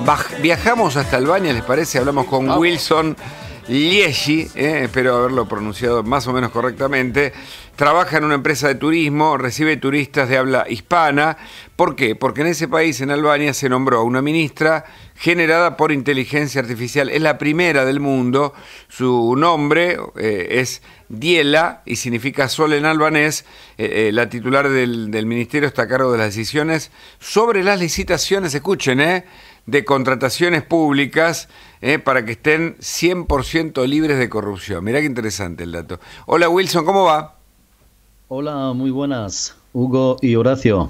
Viajamos hasta Albania, ¿les parece? Hablamos con Wilson Liegi, espero haberlo pronunciado más o menos correctamente. Trabaja en una empresa de turismo, recibe turistas de habla hispana. ¿Por qué? Porque en ese país, en Albania, se nombró a una ministra generada por inteligencia artificial. Es la primera del mundo. Su nombre es Diela y significa sol en albanés. La titular del ministerio está a cargo de las decisiones sobre las licitaciones, escuchen, de contrataciones públicas para que estén 100% libres de corrupción. Mirá qué interesante el dato. Hola Wilson, ¿cómo va? Hola, muy buenas, Hugo y Horacio.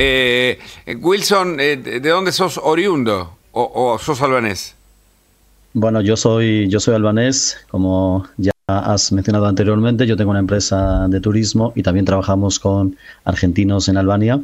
Wilson, ¿de dónde sos oriundo o sos albanés? Bueno, yo soy albanés, como ya has mencionado anteriormente. Yo tengo una empresa de turismo y también trabajamos con argentinos en Albania.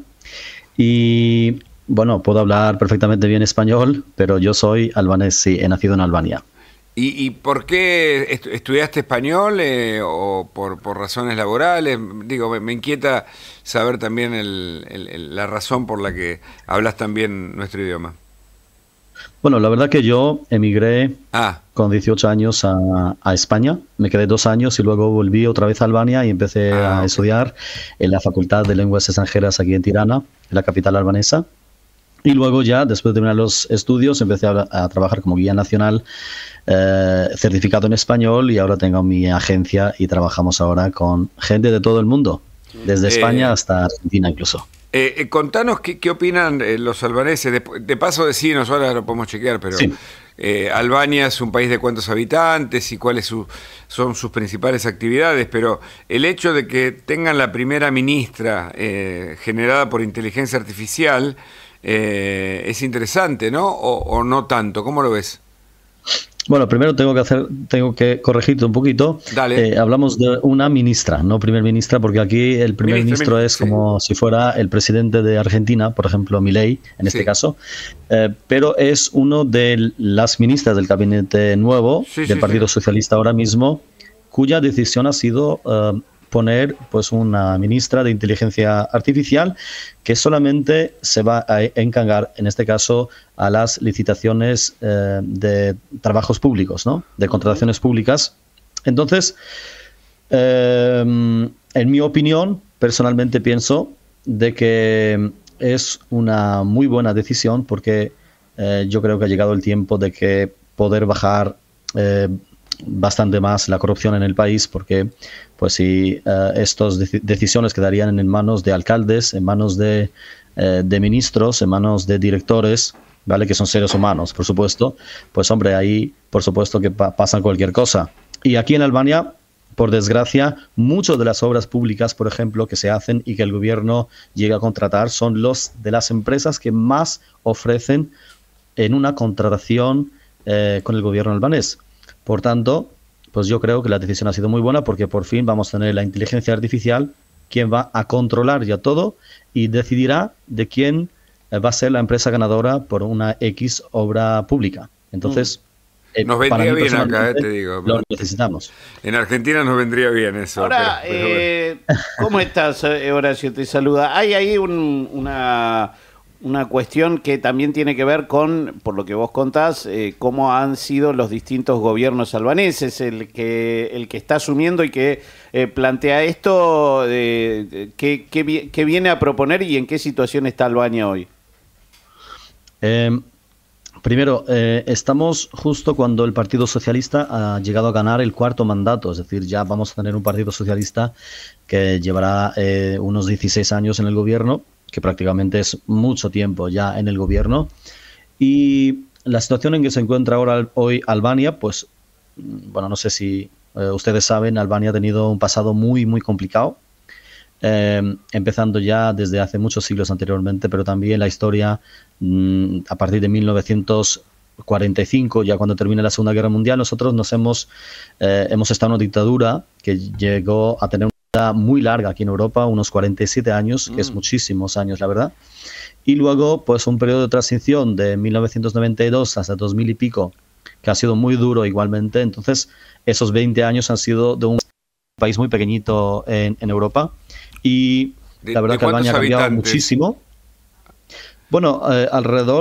Y bueno, puedo hablar perfectamente bien español, pero yo soy albanés, sí, he nacido en Albania. ¿Y por qué estudiaste español o por razones laborales? Digo, me inquieta saber también la razón por la que hablas tan bien nuestro idioma. Bueno, la verdad que yo emigré con 18 años a España. Me quedé 2 años y luego volví otra vez a Albania y empecé a estudiar en la Facultad de Lenguas Extranjeras aquí en Tirana, en la capital albanesa. Y luego ya, después de terminar los estudios, empecé a trabajar como guía nacional certificado en español, y ahora tengo mi agencia y trabajamos ahora con gente de todo el mundo, desde España hasta Argentina incluso. Contanos qué opinan los albaneses. De paso decinos, ahora lo podemos chequear, pero sí. Albania es un país de cuántos habitantes y cuáles son sus principales actividades, pero el hecho de que tengan la primera ministra generada por inteligencia artificial es interesante, ¿no? O no tanto. ¿Cómo lo ves? Bueno, primero tengo que corregirte un poquito. Dale. Hablamos de una ministra, no primer ministra, porque aquí el primer ministro es como si fuera el presidente de Argentina, por ejemplo, Milei, en este caso. Pero es uno de las ministras del gabinete nuevo del Partido Socialista ahora mismo, cuya decisión ha sido poner pues una ministra de inteligencia artificial que solamente se va a encargar, en este caso, a las licitaciones de trabajos públicos, ¿no? De contrataciones públicas. Entonces, en mi opinión, personalmente pienso de que es una muy buena decisión, porque yo creo que ha llegado el tiempo de que poder bajar bastante más la corrupción en el país, porque pues si estas decisiones quedarían en manos de alcaldes, en manos de ministros, en manos de directores, ¿vale? Que son seres humanos, por supuesto, pues hombre, ahí por supuesto que pasa cualquier cosa. Y aquí en Albania, por desgracia, muchas de las obras públicas, por ejemplo, que se hacen y que el gobierno llega a contratar, son los de las empresas que más ofrecen en una contratación con el gobierno albanés. Por tanto, pues yo creo que la decisión ha sido muy buena, porque por fin vamos a tener la inteligencia artificial quien va a controlar ya todo y decidirá de quién va a ser la empresa ganadora por una X obra pública. Entonces, nos vendría bien acá, te digo. Lo necesitamos. En Argentina nos vendría bien eso. Ahora, pero bueno. ¿Cómo estás, Horacio? Te saluda. Hay ahí una cuestión que también tiene que ver con, por lo que vos contás, cómo han sido los distintos gobiernos albaneses. El que está asumiendo y que plantea esto, ¿qué viene a proponer y en qué situación está Albania hoy? Primero, estamos justo cuando el Partido Socialista ha llegado a ganar el 4º mandato, es decir, ya vamos a tener un Partido Socialista que llevará unos 16 años en el gobierno, que prácticamente es mucho tiempo ya en el gobierno. Y la situación en que se encuentra hoy Albania, pues, bueno, no sé si ustedes saben, Albania ha tenido un pasado muy, muy complicado, empezando ya desde hace muchos siglos anteriormente, pero también la historia a partir de 1945, ya cuando termina la Segunda Guerra Mundial. Nosotros hemos estado en una dictadura que llegó a tener muy larga aquí en Europa, unos 47 años, que es muchísimos años, la verdad. Y luego, pues un periodo de transición de 1992 hasta 2000 y pico, que ha sido muy duro igualmente. Entonces, esos 20 años han sido de un país muy pequeñito en Europa. Y la verdad que Albania ha cambiado muchísimo. Bueno, alrededor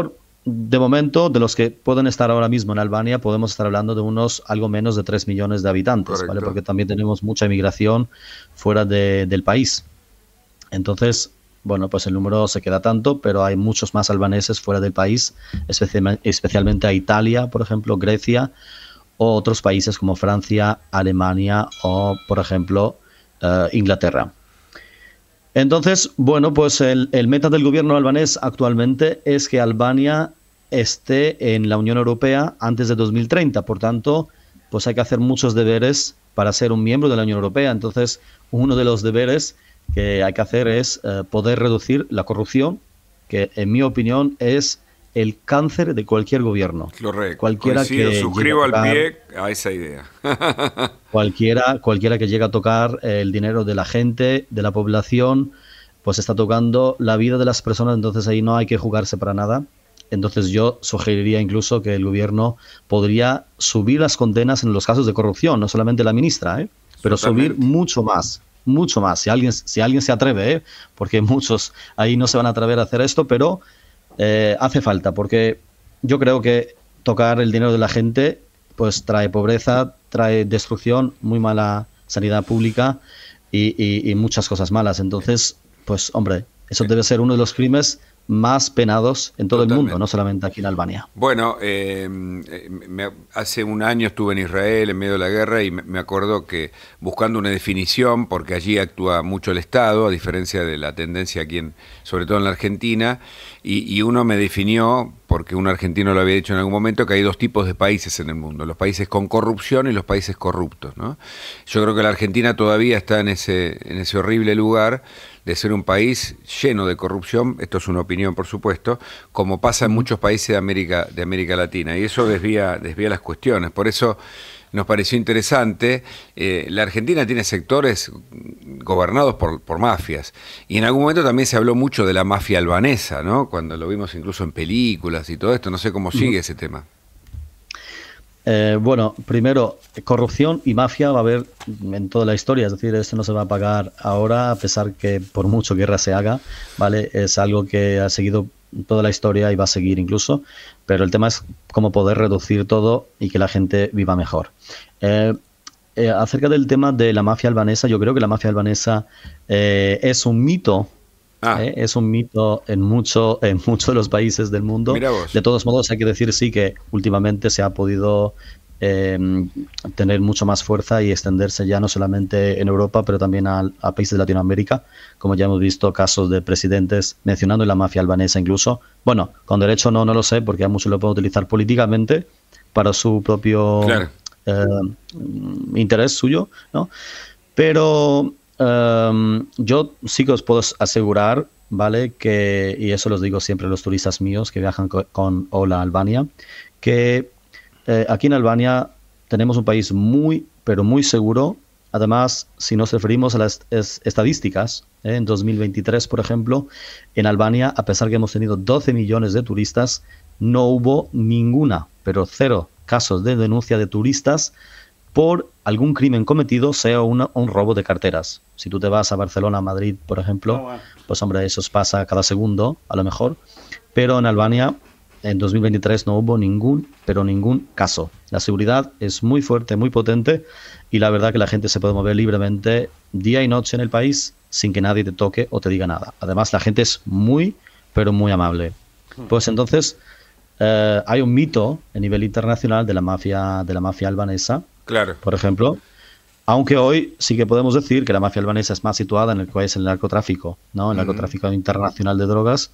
de momento, de los que pueden estar ahora mismo en Albania, podemos estar hablando de unos algo menos de 3 millones de habitantes, ¿vale? Porque también tenemos mucha inmigración fuera del país. Entonces, bueno, pues el número se queda tanto, pero hay muchos más albaneses fuera del país, especialmente a Italia, por ejemplo, Grecia, o otros países como Francia, Alemania o, por ejemplo, Inglaterra. Entonces, bueno, pues el meta del gobierno albanés actualmente es que Albania esté en la Unión Europea antes de 2030. Por tanto, pues hay que hacer muchos deberes para ser un miembro de la Unión Europea. Entonces, uno de los deberes que hay que hacer es poder reducir la corrupción, que en mi opinión es el cáncer de cualquier gobierno. Correcto. Cualquiera que suscribo al pie a esa idea. Cualquiera que llegue a tocar el dinero de la gente, de la población, pues está tocando la vida de las personas, entonces ahí no hay que jugarse para nada. Entonces yo sugeriría incluso que el gobierno podría subir las condenas en los casos de corrupción, no solamente la ministra, pero subir mucho más. Si alguien se atreve, porque muchos ahí no se van a atrever a hacer esto, pero hace falta, porque yo creo que tocar el dinero de la gente pues trae pobreza, trae destrucción, muy mala sanidad pública y muchas cosas malas. Entonces, pues hombre, eso debe ser uno de los crímenes más penados en todo el mundo, no solamente aquí en Albania. Bueno, hace un año estuve en Israel en medio de la guerra y me acuerdo que buscando una definición, porque allí actúa mucho el Estado, a diferencia de la tendencia aquí, sobre todo en la Argentina, y uno me definió, porque un argentino lo había dicho en algún momento, que hay dos tipos de países en el mundo, los países con corrupción y los países corruptos, ¿no? Yo creo que la Argentina todavía está en ese horrible lugar de ser un país lleno de corrupción, esto es una opinión por supuesto, como pasa en muchos países de América Latina, y eso desvía las cuestiones. Por eso nos pareció interesante. La Argentina tiene sectores gobernados por mafias, y en algún momento también se habló mucho de la mafia albanesa, ¿no? Cuando lo vimos incluso en películas y todo esto, no sé cómo sigue ese tema. Bueno, primero, corrupción y mafia va a haber en toda la historia, es decir, esto no se va a apagar ahora, a pesar que por mucho guerra se haga, ¿vale? Es algo que ha seguido toda la historia y va a seguir incluso, pero el tema es cómo poder reducir todo y que la gente viva mejor. Acerca del tema de la mafia albanesa, yo creo que la mafia albanesa es un mito. Es un mito en muchos de los países del mundo. De todos modos, hay que decir sí que últimamente se ha podido tener mucho más fuerza y extenderse ya no solamente en Europa, pero también a países de Latinoamérica, como ya hemos visto casos de presidentes mencionando la mafia albanesa incluso. Bueno, con derecho no lo sé, porque a muchos lo pueden utilizar políticamente para su propio interés suyo, ¿no? Pero yo sí que os puedo asegurar, ¿vale? Que, y eso los digo siempre a los turistas míos que viajan con Hola Albania, que aquí en Albania tenemos un país muy, pero muy seguro. Además, si nos referimos a las estadísticas, en 2023, por ejemplo, en Albania, a pesar que hemos tenido 12 millones de turistas, no hubo ninguna, pero cero casos de denuncia de turistas por algún crimen cometido, sea un robo de carteras. Si tú te vas a Barcelona, Madrid, por ejemplo, pues hombre, eso pasa cada segundo, a lo mejor. Pero en Albania, en 2023 no hubo ningún caso. La seguridad es muy fuerte, muy potente, y la verdad que la gente se puede mover libremente día y noche en el país sin que nadie te toque o te diga nada. Además, la gente es muy, pero muy amable. Pues entonces, hay un mito a nivel internacional de la mafia albanesa. Claro. Por ejemplo, aunque hoy sí que podemos decir que la mafia albanesa es más situada en el que es el narcotráfico, ¿no? El narcotráfico internacional de drogas.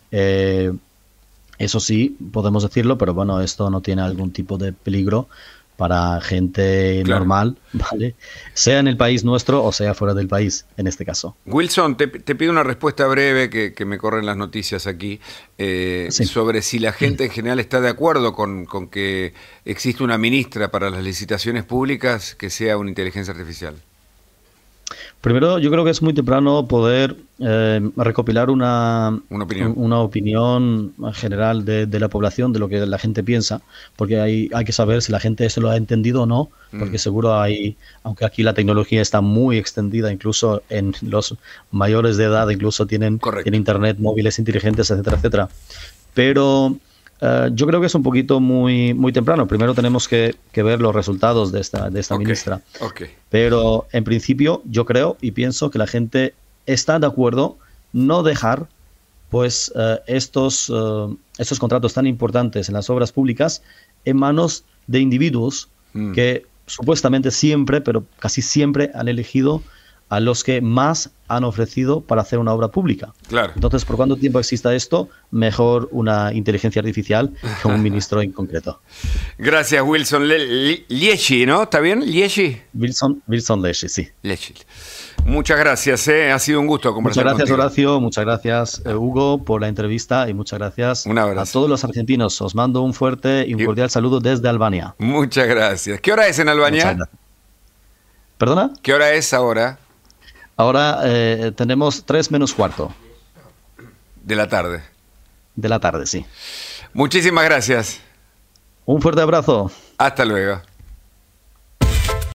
Eso sí, podemos decirlo, pero bueno, esto no tiene algún tipo de peligro para gente normal, ¿vale? Sea en el país nuestro o sea fuera del país, en este caso. Wilson, te pido una respuesta breve que me corren las noticias aquí, sobre si la gente en general está de acuerdo con que existe una ministra para las licitaciones públicas que sea una inteligencia artificial. Primero, yo creo que es muy temprano poder recopilar una opinión general de la población, de lo que la gente piensa, porque hay que saber si la gente eso lo ha entendido o no, porque seguro aunque aquí la tecnología está muy extendida, incluso en los mayores de edad, incluso tienen internet, móviles inteligentes, etcétera, etcétera. Pero Yo creo que es un poquito muy temprano. Primero tenemos que ver los resultados de esta Ok, ministra. ok. Pero en principio yo creo y pienso que la gente está de acuerdo no dejar pues estos contratos tan importantes en las obras públicas en manos de individuos que supuestamente siempre, pero casi siempre han elegido a los que más han ofrecido para hacer una obra pública. Claro. Entonces, por cuánto tiempo exista esto, mejor una inteligencia artificial que un ministro en concreto. Gracias, Wilson Lieschi, ¿no? ¿Está bien? ¿Lieschi? Wilson Lieschi, sí. Lieschi. Muchas gracias, ha sido un gusto conversar Muchas gracias, contigo. Horacio. Muchas gracias, Hugo, por la entrevista y muchas gracias Un abrazo. a todos los argentinos. Os mando un fuerte y un cordial saludo desde Albania. Muchas gracias. ¿Qué hora es en Muchas Albania? gracias. ¿Perdona? ¿Qué hora es ahora? Ahora tenemos 3:45 De la tarde. de la tarde, sí. Muchísimas gracias. Un fuerte abrazo. Hasta luego.